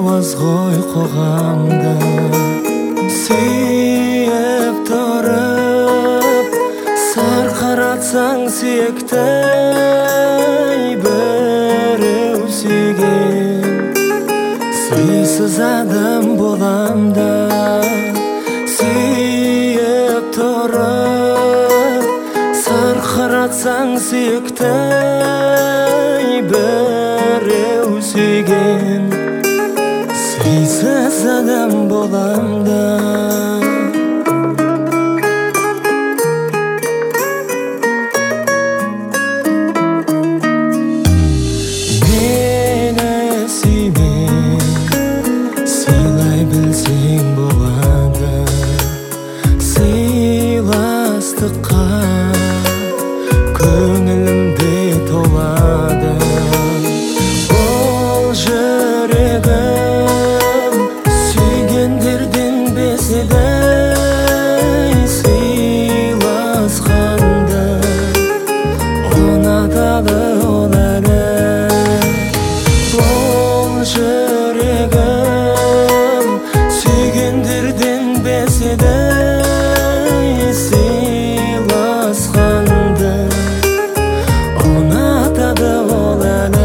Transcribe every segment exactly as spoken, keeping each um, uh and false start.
аз ғой қоғамда сүйіп тұрып сарқыратсаң сүйекті біреу сүйген сыйсыз адам боламда сүйіп тұрып сарқыратсаң сүйекті біреу сүйген сыйсыз адам боламда. Мені сүйме, сыйлай білсең болады, сыйластыққа көңілімде толады. Ол жүрегім сүйгендерден безеді, сыйласқанды ұнатады ол әлі. Ол жүрегім сүйгендерден безеді, сыйласқанды ұнатады ол әлі.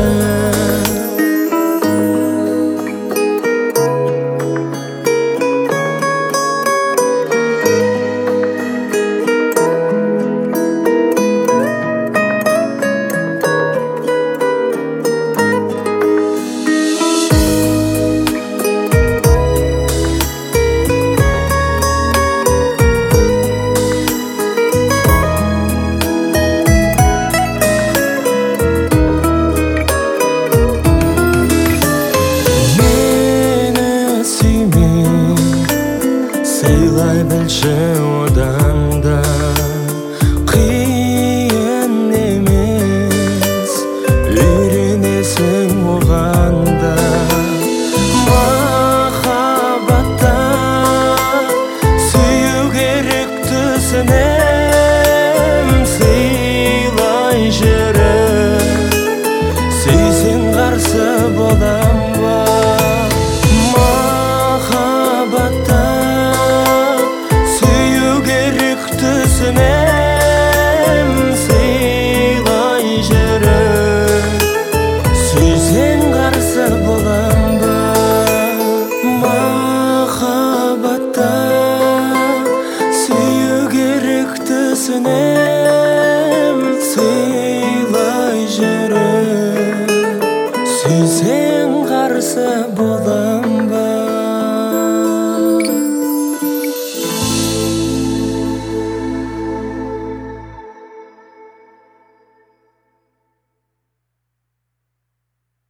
Сыйлай білші одан да қиын емес, үйренесің оған да. Махаббатта сүю керек түсінем, сыйлай жүріп сүйсең қарсы болам ба. Махаббатта түсінем, сыйлай жүріп сүйсең қарсы болам ба. Махаббатта сүю керек түсінем, сыйлай жүріп сүйсең қарсы болам